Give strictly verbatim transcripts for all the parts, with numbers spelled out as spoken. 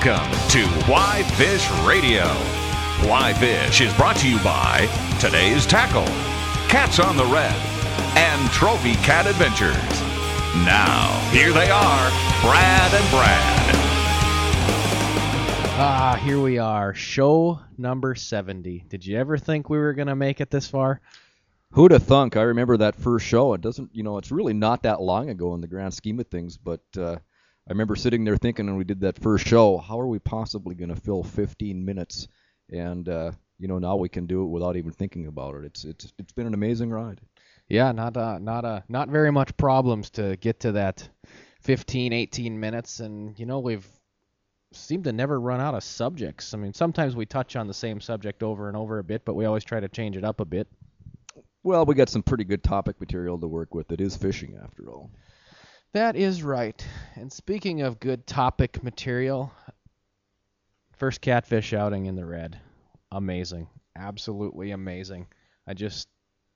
Welcome to Why Fish Radio. Why Fish is brought to you by Today's Tackle, Cats on the Red, and Trophy Cat Adventures. Now, here they are, Brad and Brad. Ah, here we are, show number seventy. Did you ever think we were going to make it this far? Who'd have thunk? I remember that first show. It doesn't, you know, it's really not that long ago in the grand scheme of things, but uh, I remember sitting there thinking when we did that first show, how are we possibly going to fill fifteen minutes? And, uh, you know, now we can do it without even thinking about it. It's it's it's been an amazing ride. Yeah, not uh, not uh, not very much problems to get to that fifteen, eighteen minutes, and, you know, we've seemed to never run out of subjects. I mean, sometimes we touch on the same subject over and over a bit, but we always try to change it up a bit. Well, we got some pretty good topic material to work with. It is fishing, after all. That is right. And speaking of good topic material, first catfish outing in the red. Amazing. Absolutely amazing. I just...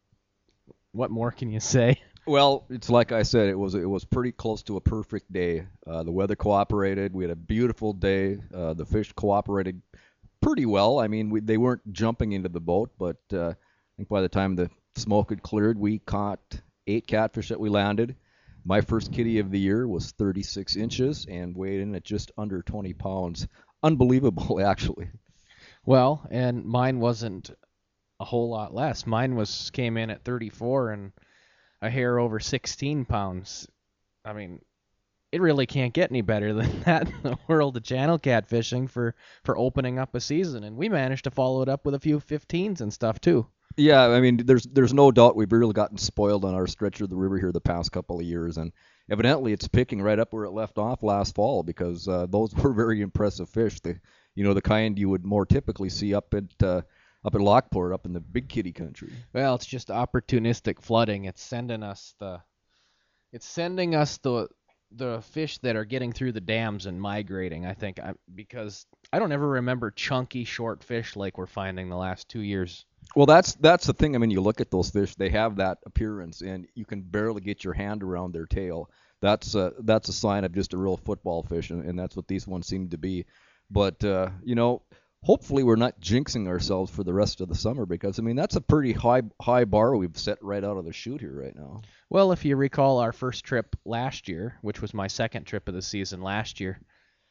What more can you say? Well, it's like I said, it was it was pretty close to a perfect day. Uh, the weather cooperated. We had a beautiful day. Uh, the fish cooperated pretty well. I mean, we, they weren't jumping into the boat, but uh, I think by the time the smoke had cleared, we caught eight catfish that we landed. My first kitty of the year was thirty-six inches and weighed in at just under twenty pounds. Unbelievable, actually. Well, and mine wasn't a whole lot less. Mine was came in at thirty-four and a hair over sixteen pounds. I mean, it really can't get any better than that in the world of channel catfishing for, for opening up a season. And we managed to follow it up with a few fifteens and stuff, too. Yeah, I mean, there's there's no doubt we've really gotten spoiled on our stretch of the river here the past couple of years, and evidently it's picking right up where it left off last fall because uh, those were very impressive fish. The you know the kind you would more typically see up at uh, up at Lockport, up in the big kitty country. Well, it's just opportunistic flooding. It's sending us the it's sending us the the fish that are getting through the dams and migrating. I think I, because I don't ever remember chunky short fish like we're finding the last two years. Well, that's that's the thing. I mean, you look at those fish; they have that appearance, and you can barely get your hand around their tail. That's a, that's a sign of just a real football fish, and, and that's what these ones seem to be. But uh, you know, hopefully, we're not jinxing ourselves for the rest of the summer because I mean, that's a pretty high high bar we've set right out of the chute here right now. Well, if you recall our first trip last year, which was my second trip of the season last year.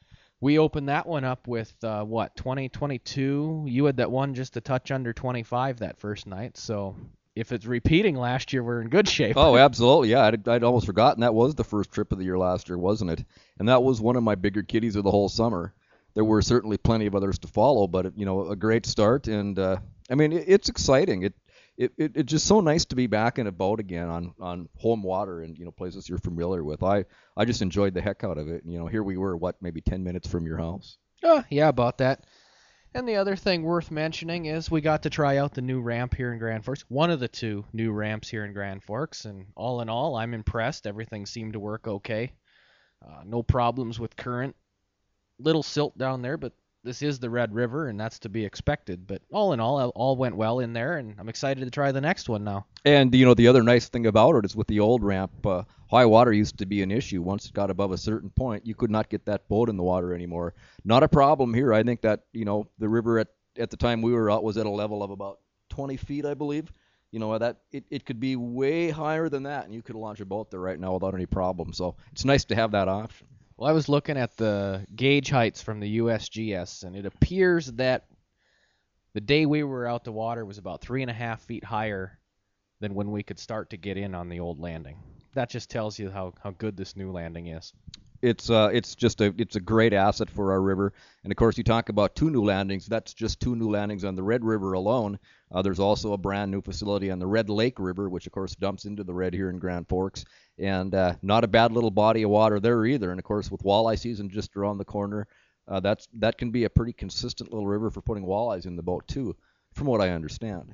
We opened that one up with, uh, what, twenty, twenty-two? You had that one just a touch under twenty-five that first night. So if it's repeating last year, we're in good shape. Oh, absolutely. Yeah, I'd, I'd almost forgotten that was the first trip of the year last year, wasn't it? And that was one of my bigger kitties of the whole summer. There were certainly plenty of others to follow, but, you know, a great start. And, uh, I mean, it, it's exciting. It, it it it's just so nice to be back in a boat again on, on home water and, you know, places you're familiar with. I, I just enjoyed the heck out of it. You know, here we were, what, maybe ten minutes from your house? Oh, yeah, about that. And the other thing worth mentioning is we got to try out the new ramp here in Grand Forks, one of the two new ramps here in Grand Forks. And all in all, I'm impressed. Everything seemed to work okay. Uh, no problems with current. Little silt down there, but this is the Red River, and that's to be expected. But all in all, all went well in there, and I'm excited to try the next one now. And, you know, the other nice thing about it is with the old ramp, uh, high water used to be an issue. Once it got above a certain point, you could not get that boat in the water anymore. Not a problem here. I think that, you know, the river at, at the time we were out was at a level of about twenty feet, I believe. You know, that it, it could be way higher than that, and you could launch a boat there right now without any problem. So it's nice to have that option. Well, I was looking at the gauge heights from the U S G S, and it appears that the day we were out the water was about three and a half feet higher than when we could start to get in on the old landing. That just tells you how, how good this new landing is. It's uh it's just a it's a great asset for our river. And of course, you talk about two new landings. That's just two new landings on the Red River alone. Uh, there's also a brand new facility on the Red Lake River, which of course dumps into the Red here in Grand Forks. And uh, not a bad little body of water there either. And of course, with walleye season just around the corner, uh, that's that can be a pretty consistent little river for putting walleyes in the boat too, from what I understand.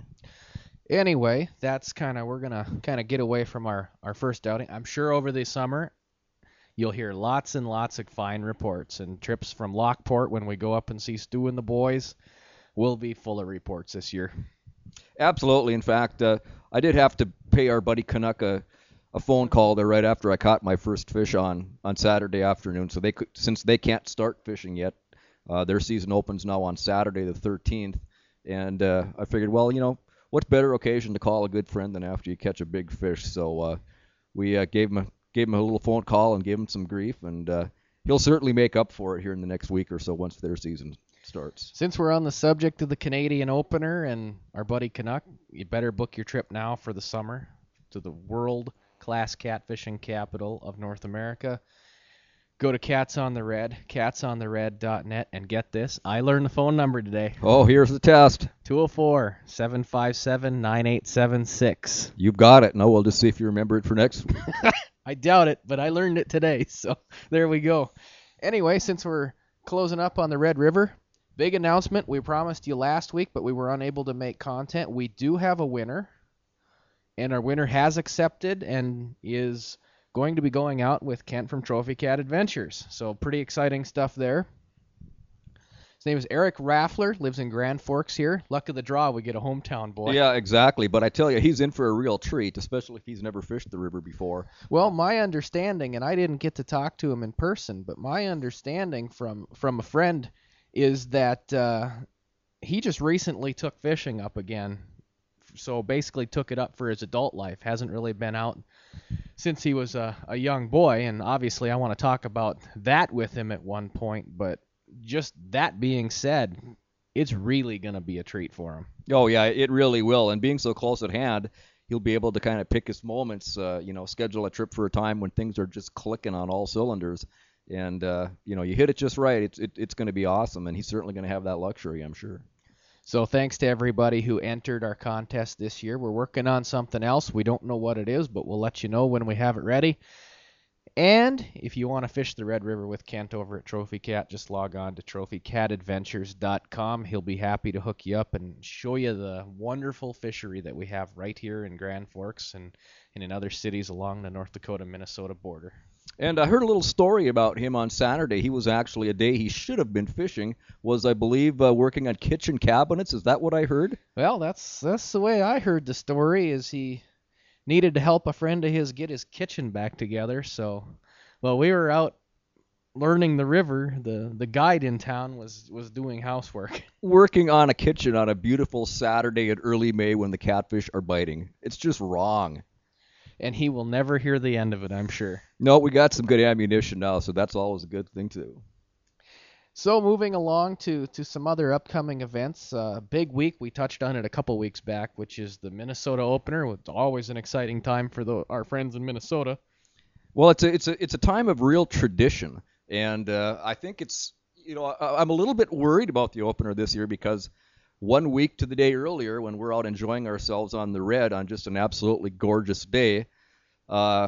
Anyway, that's kind of we're gonna kind of get away from our our first outing. I'm sure over the summer you'll hear lots and lots of fine reports, and trips from Lockport when we go up and see Stu and the boys will be full of reports this year. Absolutely. In fact, uh, I did have to pay our buddy Canuck a, a phone call there right after I caught my first fish on, on Saturday afternoon. So they could, since they can't start fishing yet, Uh, their season opens now on Saturday the thirteenth, and uh, I figured, well, you know, what better occasion to call a good friend than after you catch a big fish? So uh, we uh, gave him a, gave him a little phone call and gave him some grief, and uh, he'll certainly make up for it here in the next week or so once their season starts. Since we're on the subject of the Canadian opener and our buddy Canuck, you better book your trip now for the summer to the world-class catfishing capital of North America. Go to Cats on the Red, cats on the red dot net, and get this. I learned the phone number today. Oh, here's the test. two oh four, seven five seven, nine eight seven six. You've got it. No, we'll just see if you remember it for next week. I doubt it, but I learned it today, so there we go. Anyway, since we're closing up on the Red River, big announcement. We promised you last week, but we were unable to make content. We do have a winner, and our winner has accepted and is going to be going out with Kent from Trophy Cat Adventures. So pretty exciting stuff there. His name is Eric Raffler, lives in Grand Forks here. Luck of the draw, we get a hometown boy. Yeah, exactly. But I tell you, he's in for a real treat, especially if he's never fished the river before. Well, my understanding, and I didn't get to talk to him in person, but my understanding from, from a friend is that uh, he just recently took fishing up again. So basically took it up for his adult life. Hasn't really been out since he was a, a young boy, and obviously I want to talk about that with him at one point, but just that being said, it's really going to be a treat for him. Oh, yeah, it really will, and being so close at hand, he'll be able to kind of pick his moments, uh, you know, schedule a trip for a time when things are just clicking on all cylinders, and, uh, you know, you hit it just right, it's, it, it's going to be awesome, and he's certainly going to have that luxury, I'm sure. So thanks to everybody who entered our contest this year. We're working on something else. We don't know what it is, but we'll let you know when we have it ready. And if you want to fish the Red River with Kent over at Trophy Cat, just log on to trophy cat adventures dot com. He'll be happy to hook you up and show you the wonderful fishery that we have right here in Grand Forks and, and in other cities along the North Dakota-Minnesota border. And I heard a little story about him on Saturday. He was actually, a day he should have been fishing, was, I believe, uh, working on kitchen cabinets. Is that what I heard? Well, that's that's the way I heard the story, is he needed to help a friend of his get his kitchen back together. So, well, we were out learning the river. The the guide in town was, was doing housework. Working on a kitchen on a beautiful Saturday in early May when the catfish are biting. It's just wrong. And he will never hear the end of it, I'm sure. No, we got some good ammunition now, so that's always a good thing, too. So moving along to, to some other upcoming events. Uh, big week, we touched on it a couple weeks back, which is the Minnesota Opener. It's always an exciting time for the, our friends in Minnesota. Well, it's a, it's a, it's a time of real tradition, and uh, I think it's, you know, I, I'm a little bit worried about the Opener this year because one week to the day earlier, when we're out enjoying ourselves on the Red on just an absolutely gorgeous day, uh,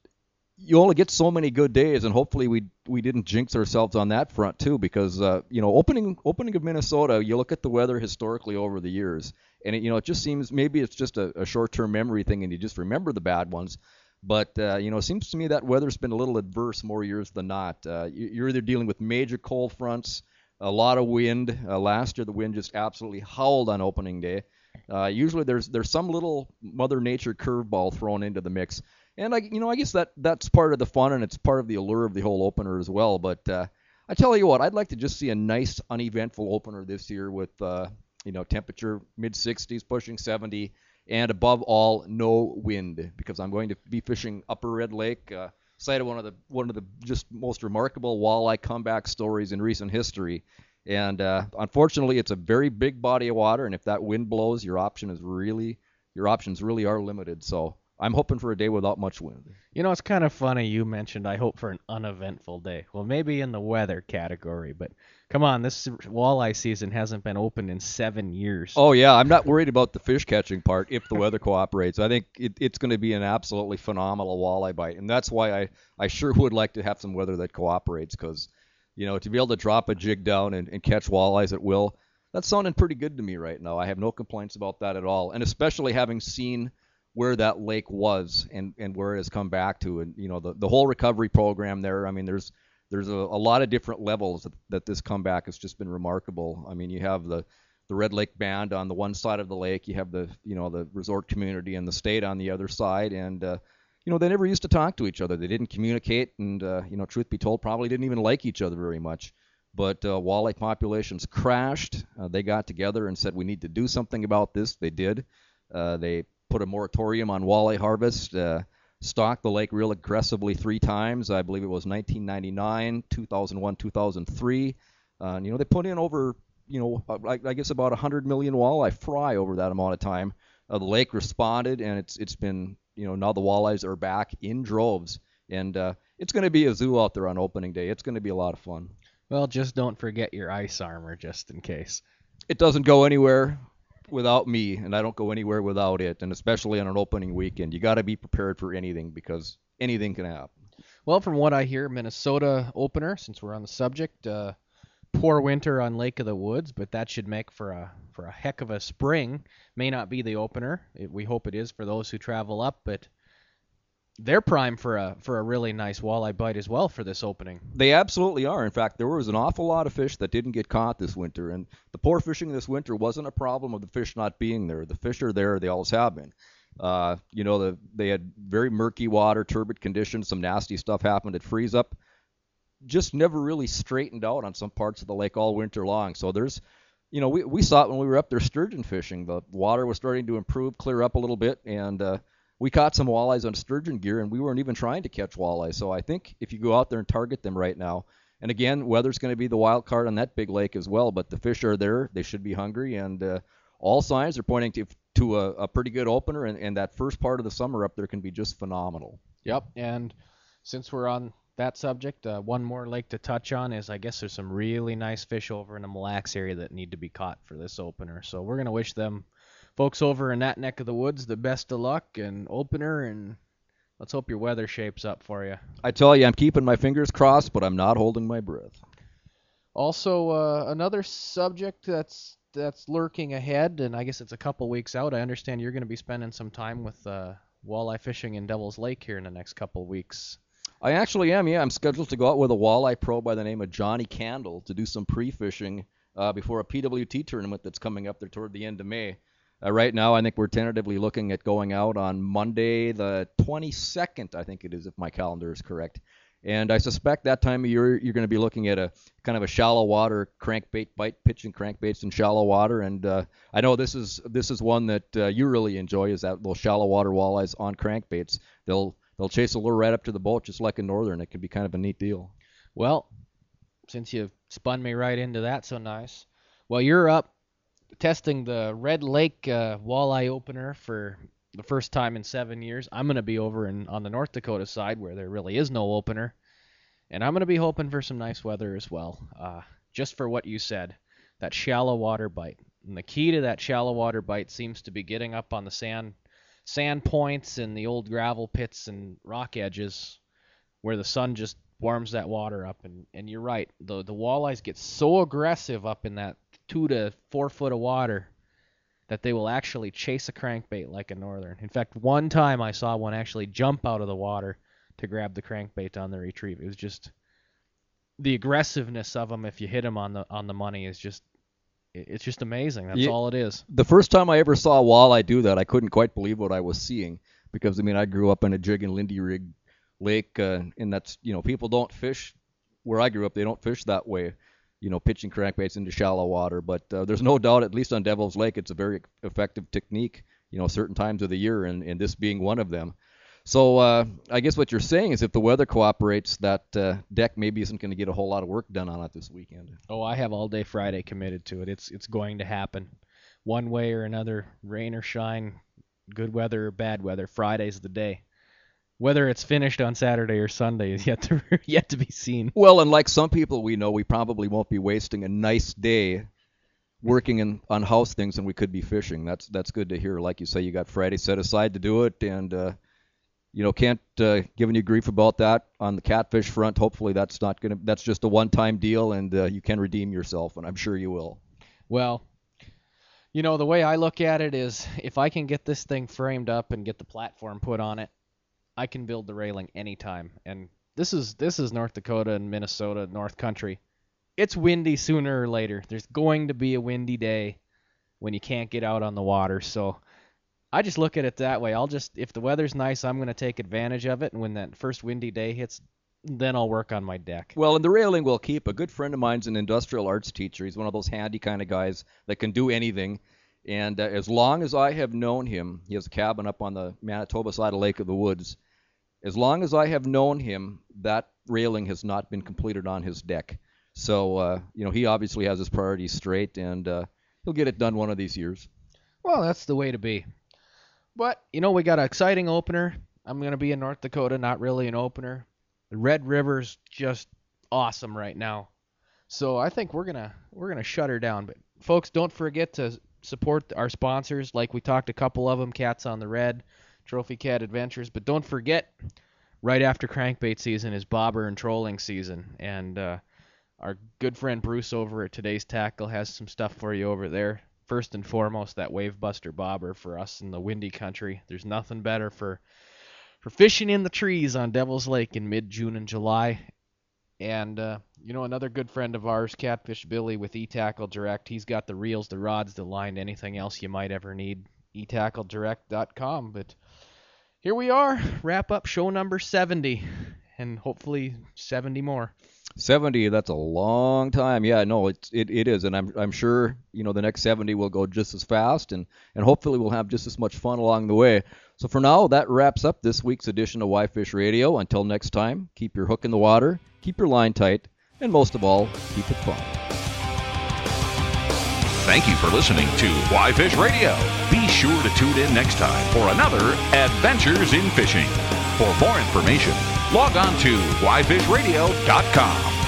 you only get so many good days, and hopefully we we didn't jinx ourselves on that front too, because uh, you know, opening opening of Minnesota, you look at the weather historically over the years, and it, you know, it just seems maybe it's just a, a short-term memory thing, and you just remember the bad ones. But uh, you know, it seems to me that weather's been a little adverse more years than not. Uh, you're either dealing with major cold fronts, a lot of wind. Uh, last year, the wind just absolutely howled on opening day. Uh, usually, there's there's some little Mother Nature curveball thrown into the mix, and I you know I guess that that's part of the fun and it's part of the allure of the whole opener as well. But uh, I tell you what, I'd like to just see a nice, uneventful opener this year with uh, you know temperature mid sixties, pushing seventy, and above all, no wind, because I'm going to be fishing Upper Red Lake. Uh, site of one of the one of the just most remarkable walleye comeback stories in recent history, and uh, unfortunately, it's a very big body of water, and if that wind blows, your option is really your options really are limited. So I'm hoping for a day without much wind. You know, it's kind of funny you mentioned I hope for an uneventful day. Well, maybe in the weather category, but come on, this walleye season hasn't been open in seven years. Oh, yeah, I'm not worried about the fish catching part if the weather cooperates. I think it, it's going to be an absolutely phenomenal walleye bite, and that's why I, I sure would like to have some weather that cooperates, because, you know, to be able to drop a jig down and, and catch walleyes at will, that's sounding pretty good to me right now. I have no complaints about that at all, and especially having seen where that lake was and, and where it has come back to, and you know the, the whole recovery program there. I mean, there's there's a, a lot of different levels that, that this comeback has just been remarkable. I mean, you have the the Red Lake Band on the one side of the lake, you have the you know the resort community and the state on the other side, and uh, you know they never used to talk to each other. They didn't communicate, and uh, you know truth be told, probably didn't even like each other very much. but uh, walleye populations crashed. Uh, they got together and said we need to do something about this. They did. Uh, they put a moratorium on walleye harvest, uh, stocked the lake real aggressively three times. I believe it was nineteen ninety-nine, two thousand one, two thousand three. Uh, and, you know, they put in over, you know, I, I guess about one hundred million walleye fry over that amount of time. Uh, the lake responded, and it's it's been, you know, now the walleyes are back in droves. And uh, it's going to be a zoo out there on opening day. It's going to be a lot of fun. Well, just don't forget your ice armor just in case. It doesn't go anywhere without me, and I don't go anywhere without it, and especially on an opening weekend. You got to be prepared for anything because anything can happen. Well, from what I hear, Minnesota opener, since we're on the subject, uh, poor winter on Lake of the Woods, but that should make for a for a heck of a spring. May not be the opener. It, we hope it is for those who travel up, but they're primed for a for a really nice walleye bite as well for this opening. They absolutely are. In fact, there was an awful lot of fish that didn't get caught this winter, and the poor fishing this winter wasn't a problem of the fish not being there. The fish are there; they always have been. Uh, you know, the, they had very murky water, turbid conditions, some nasty stuff happened at freeze up. Just never really straightened out on some parts of the lake all winter long. So there's, you know, we we saw it when we were up there sturgeon fishing. The water was starting to improve, clear up a little bit, and uh, we caught some walleyes on sturgeon gear, and we weren't even trying to catch walleyes. So I think if you go out there and target them right now, and again, weather's going to be the wild card on that big lake as well, but the fish are there. They should be hungry, and uh, all signs are pointing to to a, a pretty good opener, and, and that first part of the summer up there can be just phenomenal. Yep, and since we're on that subject, uh, one more lake to touch on is I guess there's some really nice fish over in the Mille Lacs area that need to be caught for this opener. So we're going to wish them folks over in that neck of the woods the best of luck and opener, and let's hope your weather shapes up for you. I tell you, I'm keeping my fingers crossed, but I'm not holding my breath. Also, uh, another subject that's that's lurking ahead, and I guess it's a couple weeks out. I understand you're going to be spending some time with uh, walleye fishing in Devil's Lake here in the next couple weeks. I actually am, yeah. I'm scheduled to go out with a walleye pro by the name of Johnny Candle to do some pre-fishing uh, before a P W T tournament that's coming up there toward the end of May. Uh, right now, I think we're tentatively looking at going out on Monday the twenty-second, I think it is, if my calendar is correct. And I suspect that time of year you're going to be looking at a kind of a shallow water crankbait bite, pitching crankbaits in shallow water. And uh, I know this is this is one that uh, you really enjoy, is that those shallow water walleyes on crankbaits. They'll they'll chase a lure right up to the boat just like a northern. It can be kind of a neat deal. Well, since you spun me right into that so nice, well, you're up testing the Red Lake uh, walleye opener for the first time in seven years. I'm going to be over in on the North Dakota side where there really is no opener, and I'm going to be hoping for some nice weather as well, uh, just for what you said, that shallow water bite. And the key to that shallow water bite seems to be getting up on the sand sand points and the old gravel pits and rock edges where the sun just warms that water up. And, and you're right, the, the walleyes get so aggressive up in that two to four foot of water that they will actually chase a crankbait like a northern. In fact, one time I saw one actually jump out of the water to grab the crankbait on the retrieve. It was just the aggressiveness of them. If you hit them on the on the money, is just it's just amazing. That's yeah, all it is. The first time I ever saw a walleye do that, I couldn't quite believe what I was seeing because I mean I grew up in a jig and Lindy Rig lake, uh, and that's you know people don't fish where I grew up. They don't fish that way. You know, pitching crankbaits into shallow water, but uh, there's no doubt, at least on Devil's Lake, it's a very effective technique, you know, certain times of the year, and, and this being one of them. So uh, I guess what you're saying is if the weather cooperates, that uh, deck maybe isn't going to get a whole lot of work done on it this weekend. Oh, I have all day Friday committed to it. It's it's going to happen. One way or another, rain or shine, good weather or bad weather, Friday's the day. Whether it's finished on Saturday or Sunday is yet to yet to be seen. Well, and like some people we know, we probably won't be wasting a nice day working in, on house things, and we could be fishing. That's that's good to hear. Like you say, you got Friday set aside to do it, and uh, you know can't uh, give any grief about that on the catfish front. Hopefully, that's not gonna that's just a one-time deal, and uh, you can redeem yourself, and I'm sure you will. Well, you know the way I look at it is, if I can get this thing framed up and get the platform put on it, I can build the railing anytime. And this is this is North Dakota and Minnesota, North Country. It's windy sooner or later. There's going to be a windy day when you can't get out on the water. So I just look at it that way. I'll just, if the weather's nice, I'm going to take advantage of it. And when that first windy day hits, then I'll work on my deck. Well, and the railing will keep. A good friend of mine's an industrial arts teacher. He's one of those handy kind of guys that can do anything. And uh, as long as I have known him, he has a cabin up on the Manitoba side of Lake of the Woods. As long as I have known him, that railing has not been completed on his deck. So, uh, you know, he obviously has his priorities straight, and uh, he'll get it done one of these years. Well, that's the way to be. But, you know, we got an exciting opener. I'm going to be in North Dakota, not really an opener. The Red River's just awesome right now. So I think we're going to we're going to shut her down. But, folks, don't forget to support our sponsors. Like we talked a couple of them, Cats on the Red, Trophy Cat Adventures. But don't forget, right after crankbait season is bobber and trolling season. And uh, our good friend Bruce over at Today's Tackle has some stuff for you over there. First and foremost, that Wave Buster bobber for us in the windy country. There's nothing better for for fishing in the trees on Devil's Lake in mid-June and July. And, uh, you know, another good friend of ours, Catfish Billy with E-Tackle Direct, he's got the reels, the rods, the line, anything else you might ever need, e tackle direct dot com. But here we are, wrap up show number seventy, and hopefully seventy more. seventy, that's a long time. Yeah, no, it's, it it is, and I'm I'm sure, you know, the next seventy will go just as fast, and, and hopefully we'll have just as much fun along the way. So for now, that wraps up this week's edition of Why Fish Radio. Until next time, keep your hook in the water, keep your line tight, and most of all, keep it fun. Thank you for listening to Why Fish Radio. Be sure to tune in next time for another Adventures in Fishing. For more information, log on to why fish radio dot com.